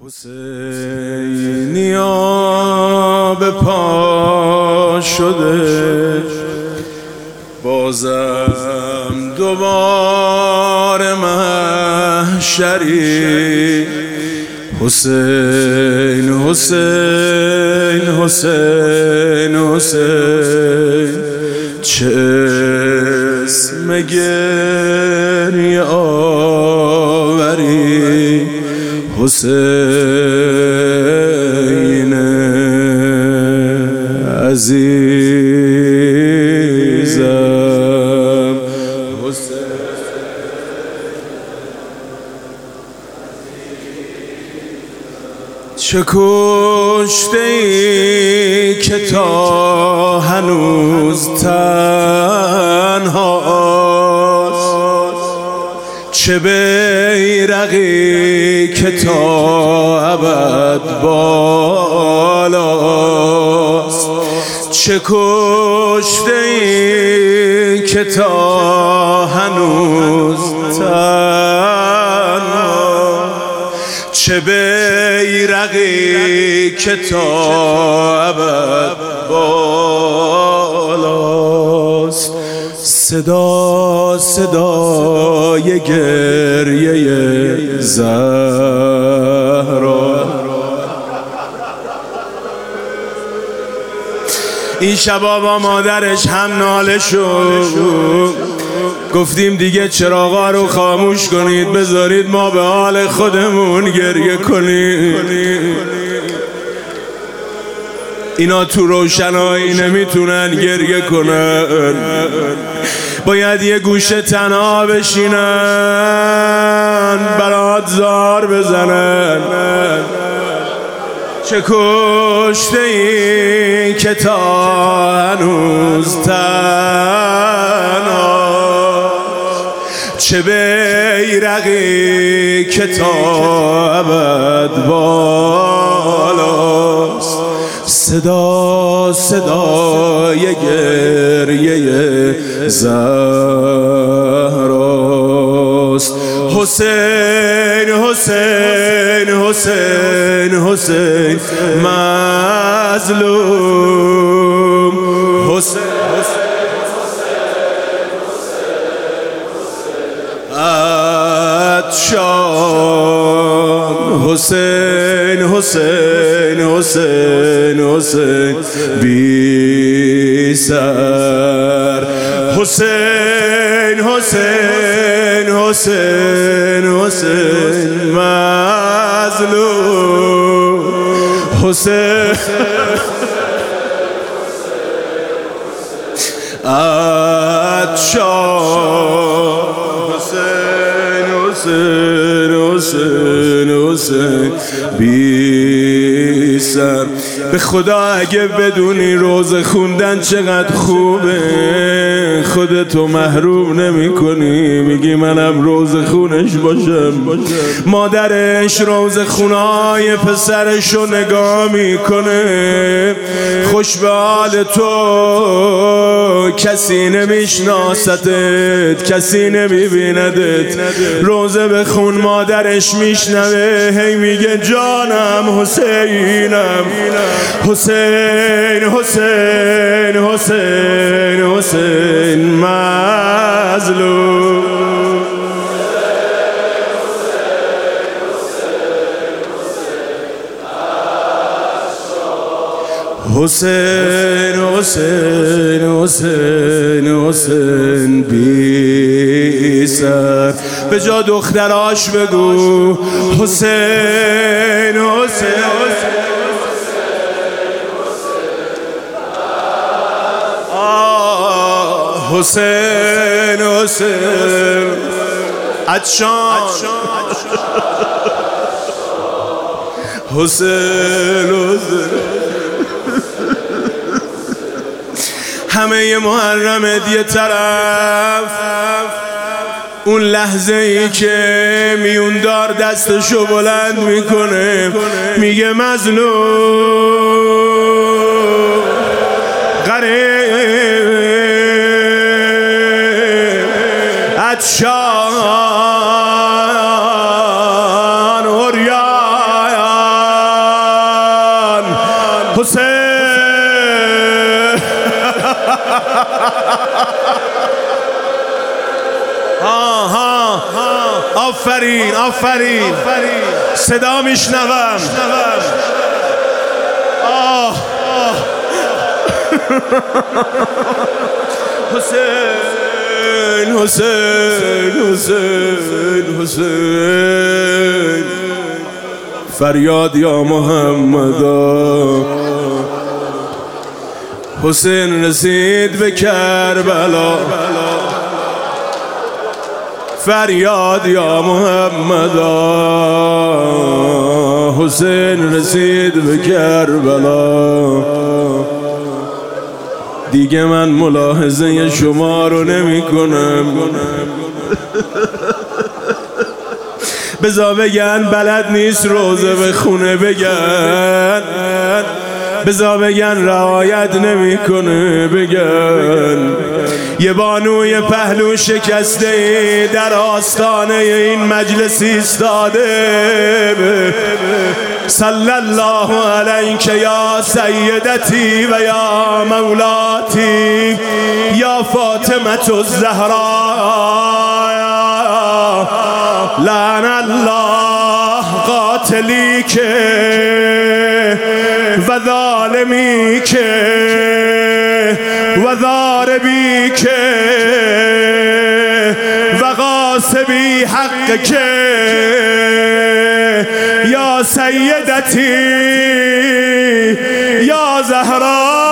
حسینیا به پا شده، بازم دوباره محشری. حسین حسین حسین حسین، چه اسم گریه آوری. حسین عزیزم، چه کشته ای که تا هنوز تنهاست، چه بیرقی که تا ابد بالاست. چه کشته ای که تا هنوز تنهاست، چه بیرقی که تا ابد بالاست. صدا صدای گریه زهرا. این شبا با مادرش هم ناله شد، گفتیم دیگه چراغا رو خاموش کنید، بذارید ما به حال خودمون گریه کنیم. اینا تو روشنایی نمیتونن گریه کنن، باید یه گوشه تنها بشینن، برات زار بزنن. چه کشته ای که تا هنوز تنهاست، چه بیرقی که تا ابد بالاست. صدا صدای گریه زهراست. حسین حسین حسین حسین مظلوم. حسین عطشان. حسین حسین حسین حسین بی سر. حسین حسین حسین حسین مظلوم. حسین عطشان. حسین حسین حسین حسین بی سر. به خدا اگه بدونی روزه خوندن چقدر خوبه، خودتو محروم نمی کنی، میگی منم روزه خونش باشم. مادرش روزه خونای پسرشو نگاه میکنه، خوش به حال تو، کسی نمیشناستت، کسی نمیبیندت. روزه بخون، مادرش میشنوه، هی میگه جانم حسینم. حسین حسین حسین حسین مظلوم. حسین حسین حسین حسین بی سر. به جا دختراش بگو حسین حسین حسین حسین عطشان. حسین حسین همه محرمت یه طرف، اون لحظه ای که میوندار دستشو بلند میکنه، میگه مظلوم غریب عطشان. حسین آفرین آفرین صدا میشنوم حسین حسین حسین حسین فریاد یا محمدا حسین رسید به کربلا فریاد یا محمدا حسین رسید به کربلا دیگه من ملاحظه شما رو نمی کنم بذار بگن بلد نیست روزه به خونه بگن بذار بگن رعایت نمیکنه بگن یه بانوی پهلو شکسته در آستانه این مجلس ایستاده صلی الله علیک یا سیدتی و یا مولاتی یا فاطمة الزهراء لعن الله قاتلیک و ظالمیک و ضاربیک و غاصبی حقک یا سیدتی یا زهرا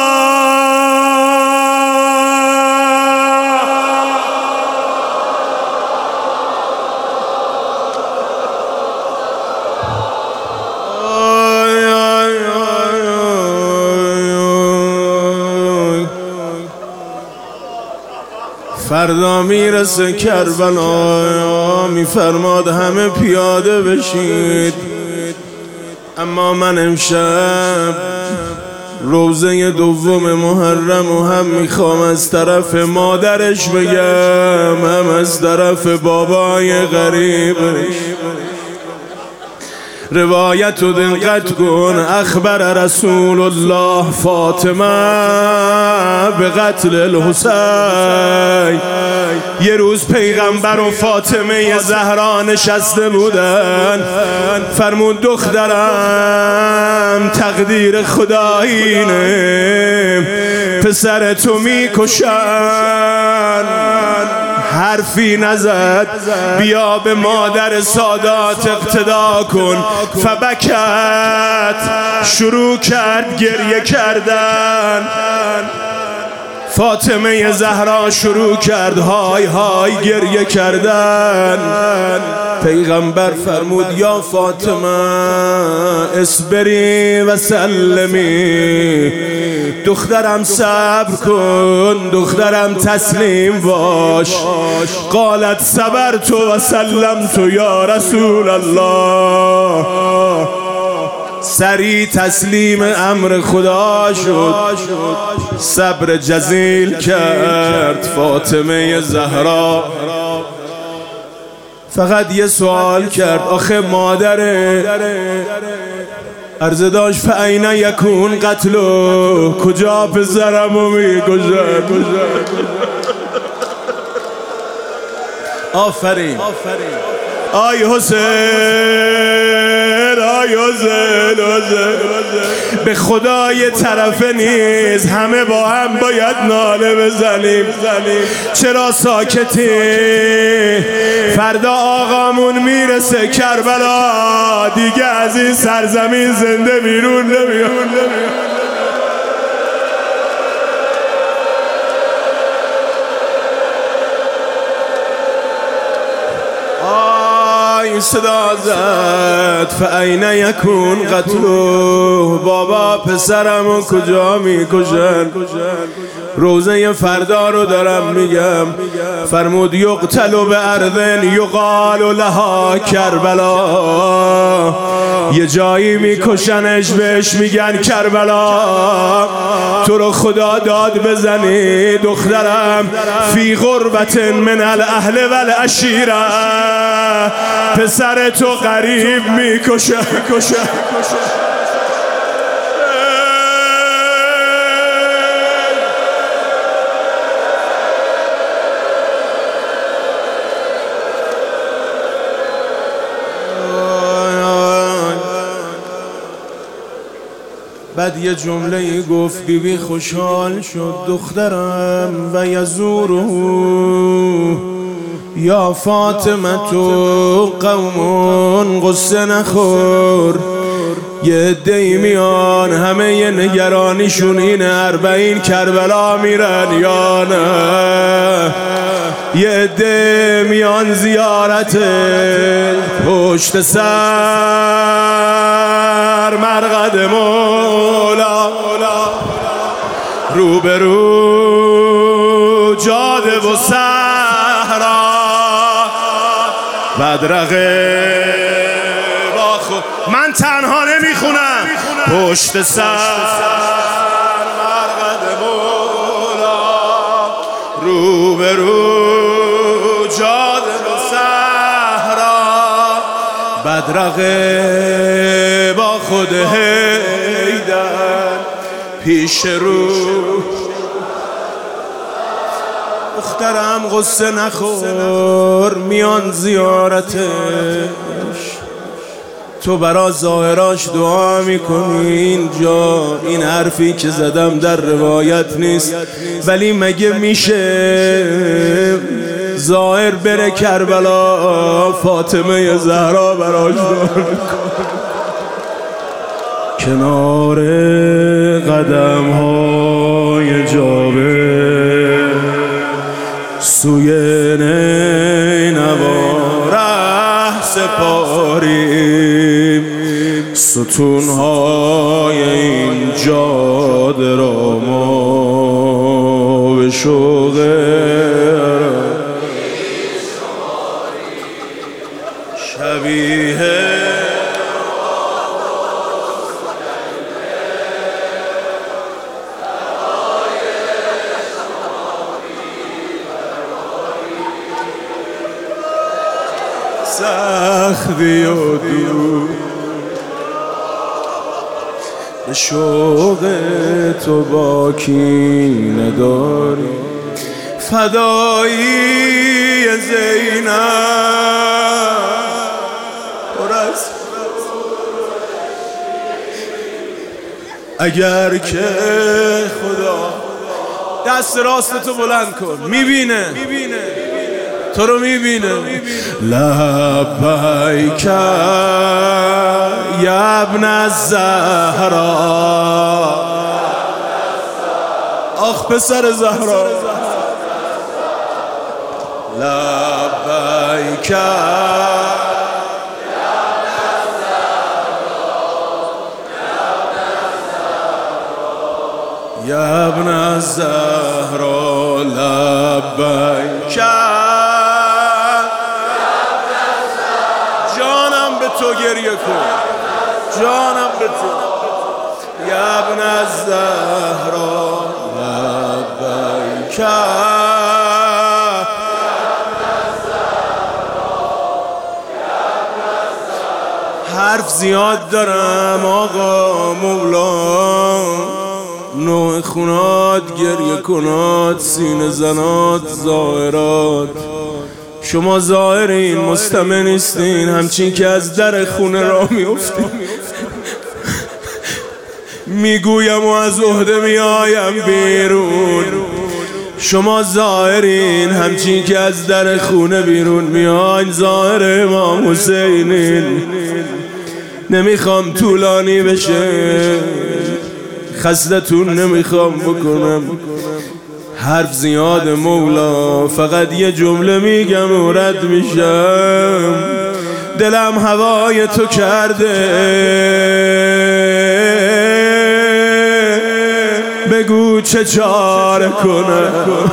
فردا میرسه کربلا میفرماد همه پیاده بشید اما من امشب روزه دوم محرم و هم میخوام از طرف مادرش بگم هم از طرف بابای غریبش روایت رو دقت کن اخبر رسول الله فاطمه به قتل الحسین یه روز پیغمبر و فاطمه زهرا نشسته بودن فرمود دخترم تقدیر خدایینه پسر تو میکشن حرفی نزد بیا به مادر سادات اقتدا کن فبکت شروع کرد گریه کردن فاطمه زهرا شروع کرد های های گریه کردن پیغمبر فرمود یا فاطمه اصبری و سلمی دخترم صبر کن دخترم تسلیم باش قالت صبرت و سلمت یا رسول الله سریع تسلیم امر خدا شد صبر جزیل کرد فاطمه زهرا فقط یه سوال کرد آخه مادره عرضه داشت فاین یکون قتلو کجا پسرمو میکشن آفرین آی حسین آی حسین به خدا یه طرفه نیست همه با هم باید ناله بزنیم چرا ساکتی فردا آقامون میرسه کربلا دیگه از این سرزمین زنده بیرون نمیاد صدا زد فاین یکون قتلو بابا پسرمو کجا میکشن روزه فردا رو دارم میگم فرمود یقتل به ارض یقال لها کربلا یه جایی میکشنش بهش میگن کربلا تو رو خدا داد بزنی دخترم فی غربت من الاهل والعشیره پسر تو غریب میکشه بعد یه جمله گفت بیبی خوشحال شد دخترم و یزوره یا فاطمه تو قومون قصه نخور. یه عده‌ای میان همه یه نگرانیشون اینه 40 کربلا میرن یا نه. یه عده میان زیارت پشت سر مرقد مولا، روبرو جاده و صحرا بدرقه با خود. من تنها نمیخونم. پشت سر مرقد مولا، روبرو جاده و صحرا بدرقه با خود حیدر پیش رو. دخترم غصه نخور میان زیارتش، تو برا ظاهراش دعا میکنی. اینجا این حرفی که زدم در روایت نیست، ولی مگه میشه ظاهر بره کربلا فاطمه زهرا براش دعا کنار قدم های جابر سوی نینوا ره سپاریم. ستونهای این جاده را ما به شوق شبیه سختی و دور به شوق تو باکی نداری. فدایی زینب اگر که خدا دست راست تو بلند کن میبینه، تو رو میبینه. لبیک یا ابن الزهرا، آخ پسر زهرا. لبیک یا ابن الزهرا، لبیک تو گریه کن، جانم به تو. یا ابن الزهرا لبیک. حرف زیاد دارم آقا مولا، نوع خونات، گریه کنات، سینه زنات، ظاهرات. شما ظاهرین مستمع نیستین، همچین که از در خونه را میافتین. میگویم و از عهده میایم بیرون. شما ظاهرین همچین که از در خونه بیرون میاین. ظاهر امام حسینین. نمیخوام طولانی بشه، خستتون نمیخوام بکنم، حرف زیاد مولا. فقط یه جمله میگم و رد میشم. دلم هوای تو کرده، بگو چه چاره کنم.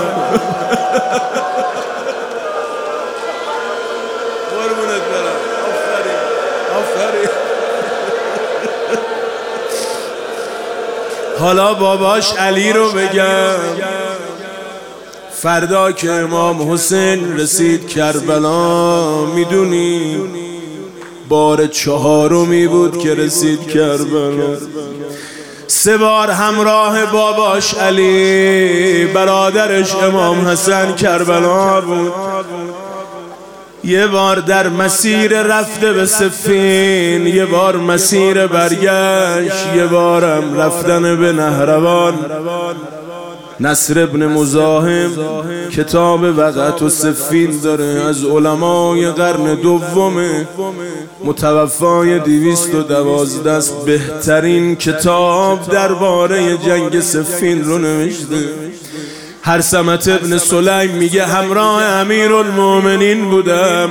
حالا باباش علی رو بگم. فردا که امام حسین رسید کربلا، میدونی بار 4می بود که رسید کربلا. 3 بار همراه باباش علی، برادرش امام حسن کربلا بود. یه بار در مسیر رفته به صفین، یه بار مسیر برگشت، یه بارم رفتن به نهروان. نصر ابن مزاحم کتاب وقعت و صفین داره، از علمای قرن دومه، متوفای 212 است. بهترین کتاب درباره جنگ صفین رو نوشته. هرثمة ابن سلیم میگه همراه امیرالمومنین بودم،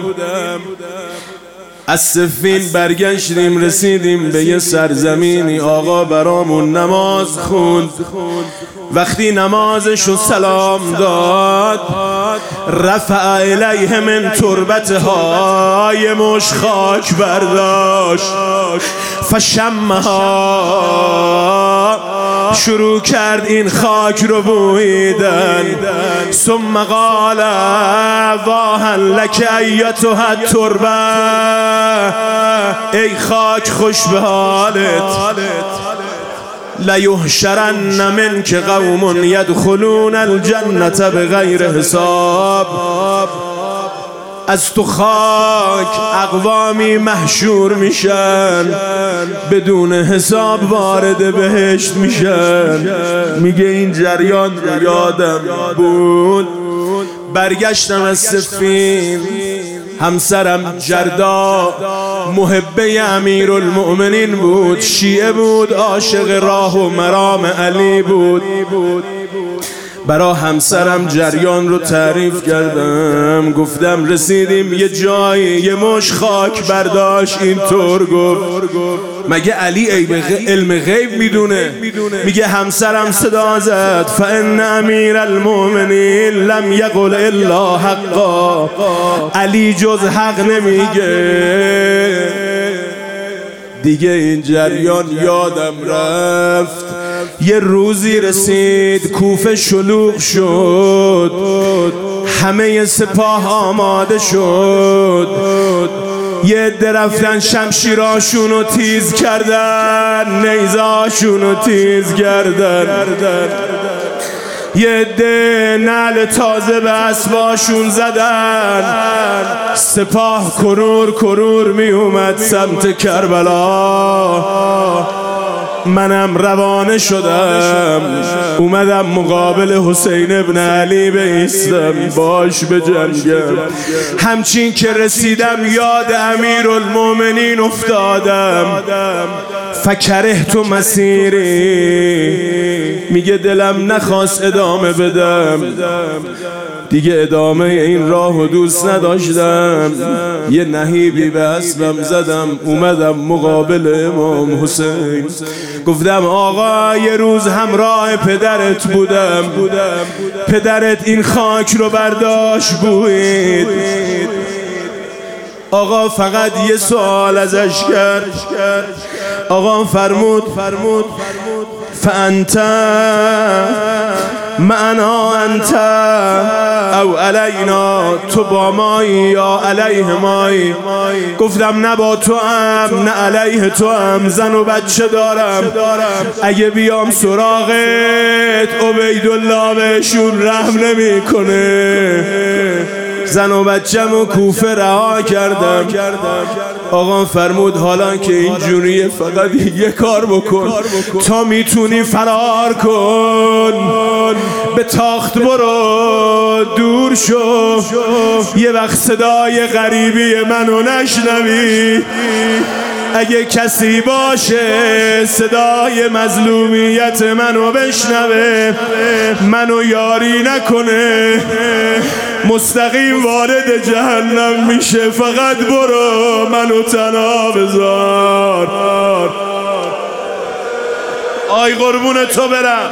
از صفین برگشتیم رسیدیم به یه سرزمینی، آقا برامون نماز خوند. وقتی نمازشو سلام داد، رفع الیه من تربتها، یه مش خاک برداشت، فشمها، شروع کرد این خاک رو بویدن. ثم قال واهن لک ایتها التربه، ای خاک خوش به حالت. لیحشرن منک قوم یدخلون الجنة بغیر حساب، از تو خاک اقوامی محشور میشن، بدون حساب وارد بهشت میشن. میگه این جریان رو یادم بود. برگشتم از صفین، همسرم جردا محبه امیرالمؤمنین بود، شیعه بود، عاشق راه و مرام علی بود. برا همسرم جریان رو تعریف کردم، گفتم رسیدیم یه جایی، یه مش خاک برداشت، اینطور گفت مگه علی علم غیب میدونه؟ میگه همسرم صدا زد فان امیرالمؤمنین لم یقل الا حقا، علی جز حق نمیگه. دیگه این جریان یادم رفت. یه روزی رسید کوفه شلوغ شد، همه سپاه آماده شد، یه عده رفتن شمشیراشونو تیز کردن، نیزاشونو تیز کردن، یه عده نعل تازه به اسباشون زدن. سپاه کرور کرور می اومد سمت کربلا. منم روانه شدم، اومدم مقابل حسین ابن علی بایستم، باش بجنگم. همچین که رسیدم یاد امیرالمومنین افتادم. فکرهت مسیری، میگه دلم نخواست ادامه بدم، دیگه ادامه این راهو دوست نداشتم. یه نهیبی به اسبم زدم، اومدم مقابل امام حسین، گفتم آقا یه روز همراه پدرت بودم، پدرت این خاک رو برداشت بوید. آقا فقط یه سوال ازش کرد، آقا فرمود فانت معنا انت او علینا، تو با مایی یا علیه مایی؟ گفتم نه با تو هم نه علیه تو هم، زن و بچه دارم، اگه بیام سراغت عبیدالله بهشون رحم نمی کنه. زن و بچه‌مو کوفه رها کردم. آقا فرمود حالا که اینجوریه فقط یه کار بکن، تا میتونی فرار کن، به تاخت برو، دور شو، یه وقت صدای غریبی منو نشنوی. اگه کسی باشه صدای مظلومیت منو بشنوه، منو یاری نکنه، مستقیم وارد جهنم میشه، فقط برو منو تنها بذار. آی قربون تو برم.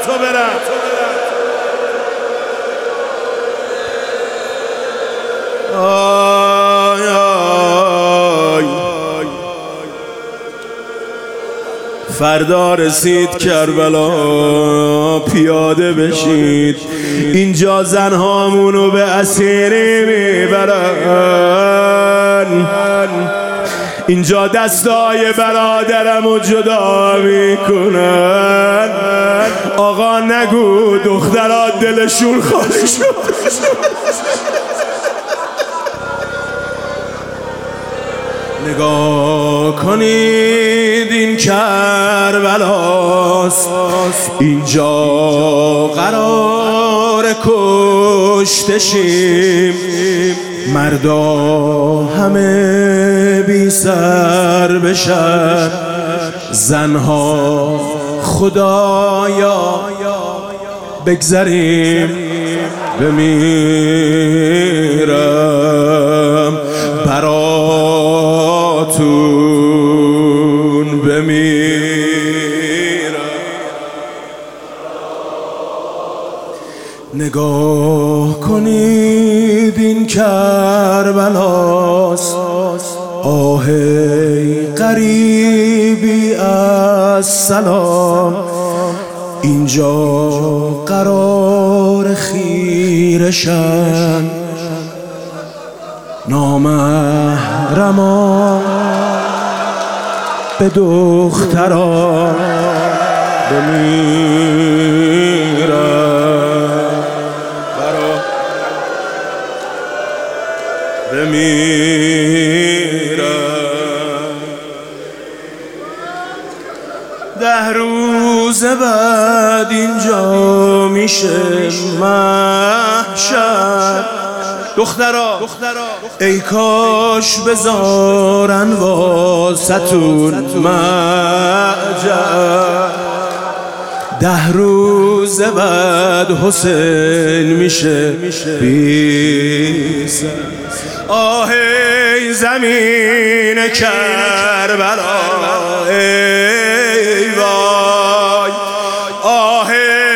آی آی فردا رسید کربلا، پیاده بشید، اینجا زنهامونو به اسیری میبرن، اینجا دستای برادرمو جدا میکنن. آقا نگو دخترات دلشون خالی شد. نگاه کنید این کربلاست، اینجا قرار کشته شیم. مردا همه بی سر بشن، زنها خدایا بگذریم. بمیرم براتون، بمیرم. نگاه کنید این کربلاست، آه ای غریبی از سلام. اینجا قرار خیرشن، نامحرمان به دختران. بمیرم بمیرم. 10 روز بعد اینجا میشه محشر. دخترا ای کاش بذارن واسطون معجر. 10 روز بعد حسین میشه بی سر. آه ای زمین کربلا، ای وای. آه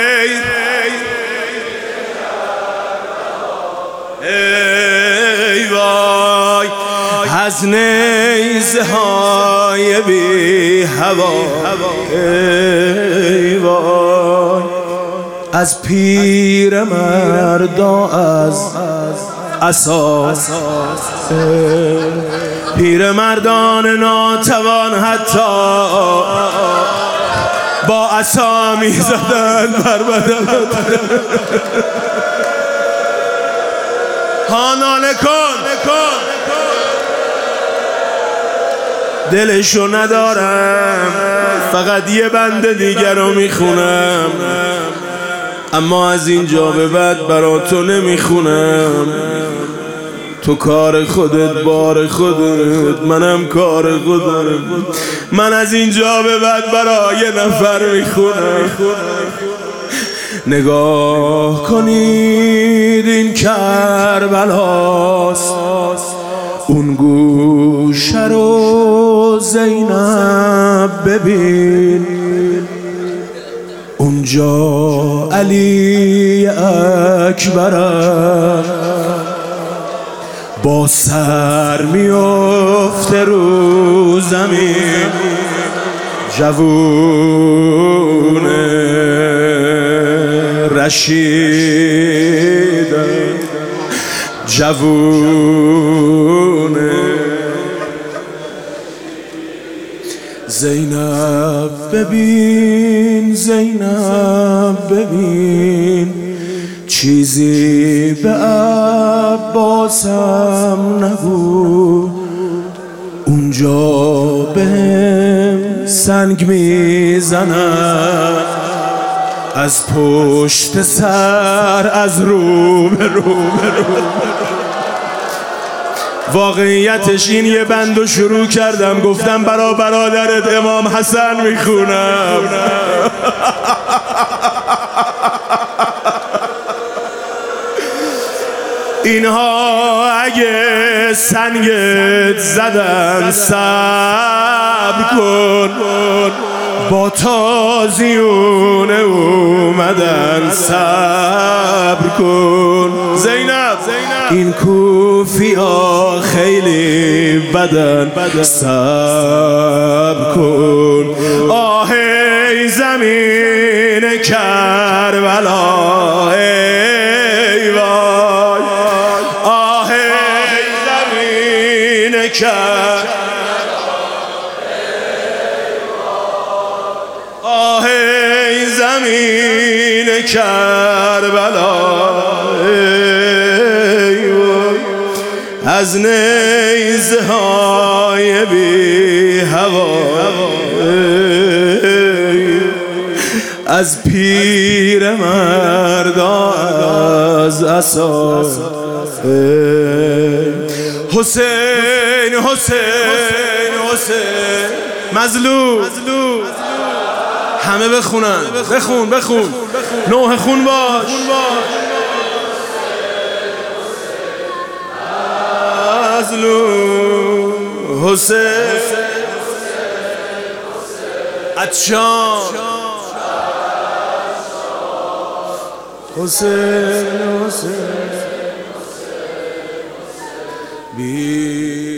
ای وای از نیزه های بی هوا. ای وای از پیر مردا از عصا. پیر مردان ناتوان حتی با عصا میزدن بر بدن. ها ناله کن، دلشو ندارم، فقط یه بند دیگر رو میخونم، اما از اینجا به بعد برا تو نمیخونم. تو کار خودت، بار خودت، منم کار خودم. من از اینجا به بعد برا یه نفر میخونم. نگاه کنید این کربلاست، اون گوشه رو زینب ببین. اونجا علی اکبر با سر میفته رو زمین. جوون رشید، جوون زینب ببین، زینب ببین. چیزی به عباسم نگو، اونجا بهم سنگ میزنن از پشت سر، از رو به رو. واقعیتش این یه بندو شروع کردم، گفتم برا برادرت امام حسن میخونم. اینها اگه سنگت زدن صبر کن، با تازیون اومدن صبر کن. زینب این کوفیا خیلی بدن صبر کن. آه ای زمین کربلا، ای وای. آه ای زمین کربلا، آه ای زمین کربلا، ای وای. از نیزه های بی هوا، از پیر مردا از عصا. حسین حسین حسین مظلوم. همه بخونن، بخون نوح خون باش. مظلوم حسین عطشان، حسین بی